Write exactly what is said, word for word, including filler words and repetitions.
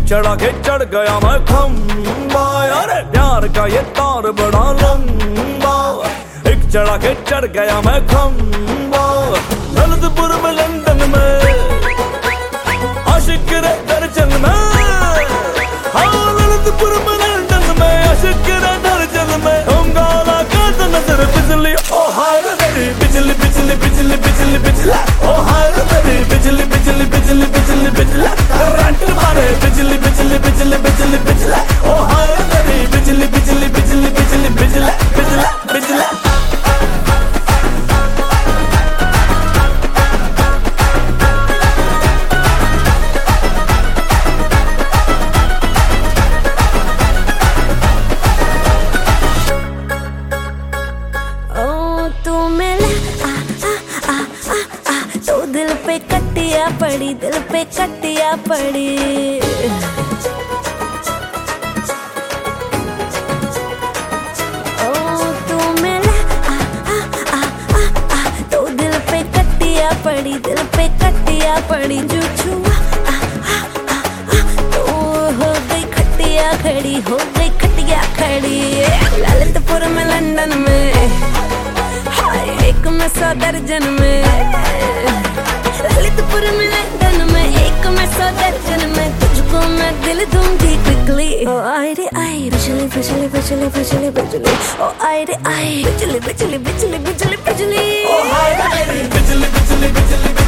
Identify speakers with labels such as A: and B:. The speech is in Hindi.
A: चढ़ा के चढ़ गया मैं खम्बा, अरे प्यार का ये तार बड़ा लंबा। एक चढ़ा के चढ़ गया मैं खम्बा, ललितपुर में लंदन में आशिक रे दर्जन में। हाँ ललितपुर में लंदन में आशिक रे दर्जन में। हम गाना का नजर बिजली, ओ हाय रे मेरी बिजली बिजली बिजली बिजली बिजली, ओ हाय रे मेरी बिजली बिजली बिजली बिजली बिजली। करंट मारे बिजली बिजली बिजली बिजली बिजली, ओ हाय रे मेरी बिजली बिजली बिजली बिजली बिजली बिजली बिजली।
B: दिल पे कटिया पड़ी, दिल पे कटिया पड़ी। ओ तू मिला आ आ आ आ आ, तो दिल पे कटिया पड़ी, दिल पे कटिया पड़ी। जो छुआ आ आ आ आ, तो हो गई खटिया खड़ी, हो गई खटिया खड़ी। ललितपुर में लंदन में, हाय एक में सौ दर्जन में। ललितपुर में लंदन में, एक में सौ दर्जन में। तुझको मैं दिल दूंगी क्विकली। ओ आई रे आई, बिजली बिजली बिजली बिजली बिजली। ओ आई रे आई, बिजली बिजली बिजली बिजली बिजली।
A: ओ हाय रे मेरी बिजली बिजली बिजली।